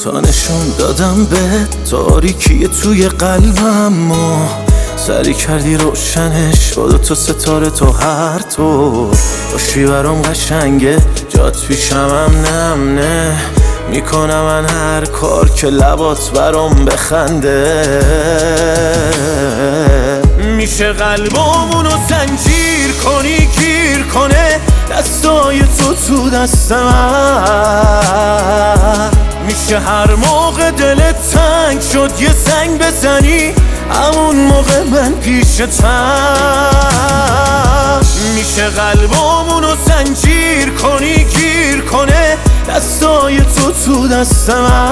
تا نشون دادم به تاریکی توی قلبم و سری کردی روشنش با 2 ستاره تو هر طور باشی برام قشنگه جات پیشمم نمنه میکنم من هر کار که لبات برام بخنده میشه قلبامونو زنجیر کنی گیر کنه دستای تو دست من میشه هر موقع دلت تنگ شد یه زنگ بزنی همون موقع من پیشتم میشه قلبامونو زنجیر کنی گیر کنه دستای تو دست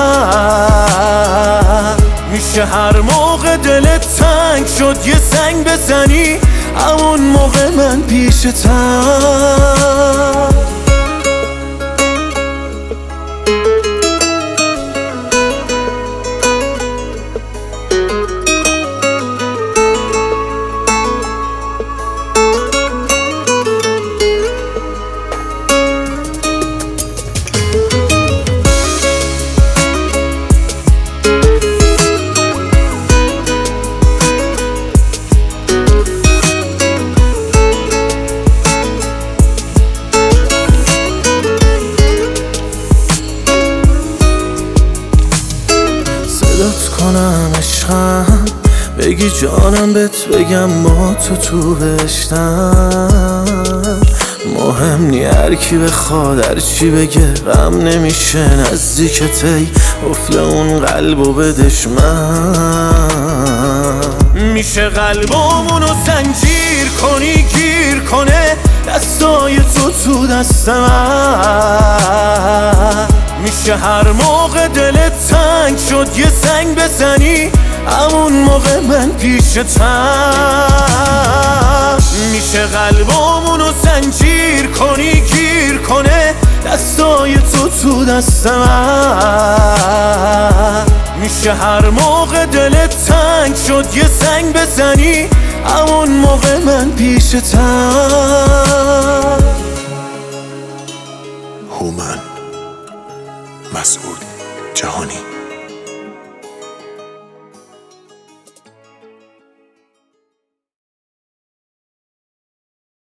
من میشه هر موقع دلت تنگ شد یه زنگ بزنی همون موقع من پیشتم صدات کنم عشقم بگی جانم بهت بگم با تو بهشتم مهم نی هر کی بخواد هر چی بگه غم نمیشه نزدیکت ای قفل اون قلبو بدش من میشه قلبامونو زنجیر کنی گیر کنه دستای تو دست من میشه هر موقع دلت تنگ شد یه زنگ بزنی همون موقع من پیشتم میشه قلبامونو زنجیر کنی گیر کنه دستای تو دست من میشه هر موقع دلت تنگ شد یه زنگ بزنی همون موقع من پیشتم